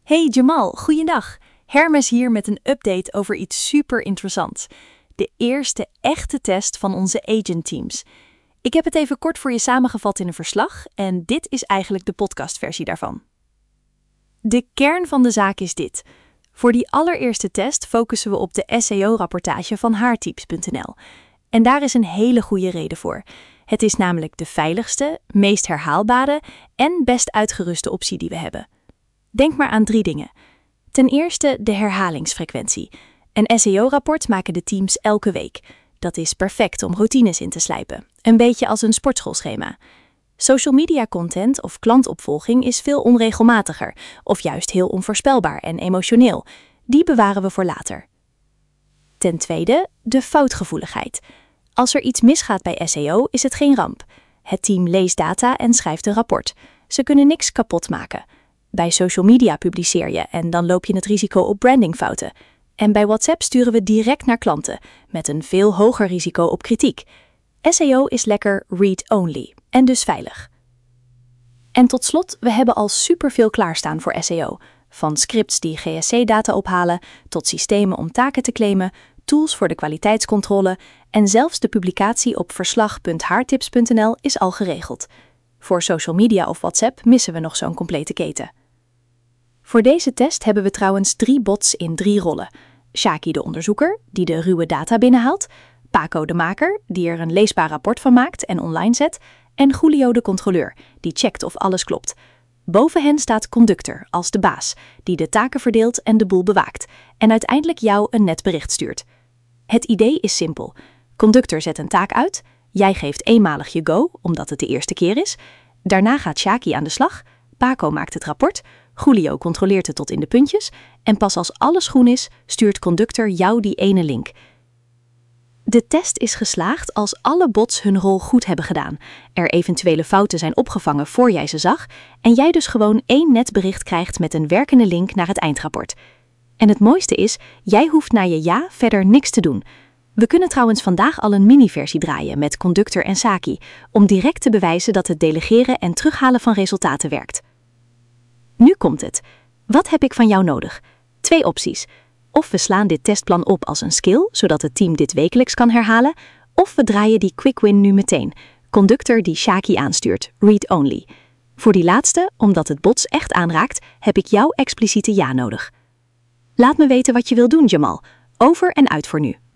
Hey Jamal, goeiedag. Hermes hier met een update over iets super interessants. De eerste echte test van onze agentteams. Ik heb het even kort voor je samengevat in een verslag en dit is eigenlijk de podcastversie daarvan. De kern van de zaak is dit. Voor die allereerste test focussen we op de SEO-rapportage van haartips.nl. En daar is een hele goede reden voor. Het is namelijk de veiligste, meest herhaalbare en best uitgeruste optie die we hebben. Denk maar aan 3 dingen. Ten eerste de herhalingsfrequentie. Een SEO-rapport maken de teams elke week. Dat is perfect om routines in te slijpen. Een beetje als een sportschoolschema. Social media content of klantopvolging is veel onregelmatiger of juist heel onvoorspelbaar en emotioneel. Die bewaren we voor later. Ten tweede de foutgevoeligheid. Als er iets misgaat bij SEO is het geen ramp. Het team leest data en schrijft een rapport. Ze kunnen niks kapot maken. Bij social media publiceer je en dan loop je het risico op brandingfouten. En bij WhatsApp sturen we direct naar klanten, met een veel hoger risico op kritiek. SEO is lekker read-only en dus veilig. En tot slot, we hebben al superveel klaarstaan voor SEO. Van scripts die GSC-data ophalen, tot systemen om taken te claimen, tools voor de kwaliteitscontrole en zelfs de publicatie op verslag.haartips.nl is al geregeld. Voor social media of WhatsApp missen we nog zo'n complete keten. Voor deze test hebben we trouwens 3 bots in 3 rollen. Shaki de onderzoeker, die de ruwe data binnenhaalt. Paco de maker, die er een leesbaar rapport van maakt en online zet. En Julio de controleur, die checkt of alles klopt. Boven hen staat Conductor als de baas, die de taken verdeelt en de boel bewaakt. En uiteindelijk jou een net bericht stuurt. Het idee is simpel. Conductor zet een taak uit. Jij geeft eenmalig je go, omdat het de eerste keer is. Daarna gaat Shaki aan de slag. Paco maakt het rapport. Julio controleert het tot in de puntjes. En pas als alles groen is, stuurt Conductor jou die ene link. De test is geslaagd als alle bots hun rol goed hebben gedaan. Er eventuele fouten zijn opgevangen voor jij ze zag. En jij dus gewoon 1 net bericht krijgt met een werkende link naar het eindrapport. En het mooiste is, jij hoeft na je ja verder niks te doen. We kunnen trouwens vandaag al een mini-versie draaien met Conductor en Shaki, om direct te bewijzen dat het delegeren en terughalen van resultaten werkt. Nu komt het. Wat heb ik van jou nodig? 2 opties. Of we slaan dit testplan op als een skill, zodat het team dit wekelijks kan herhalen, of we draaien die quick win nu meteen. Conductor die Shaki aanstuurt, read only. Voor die laatste, omdat het bots echt aanraakt, heb ik jouw expliciete ja nodig. Laat me weten wat je wil doen, Jamal. Over en uit voor nu.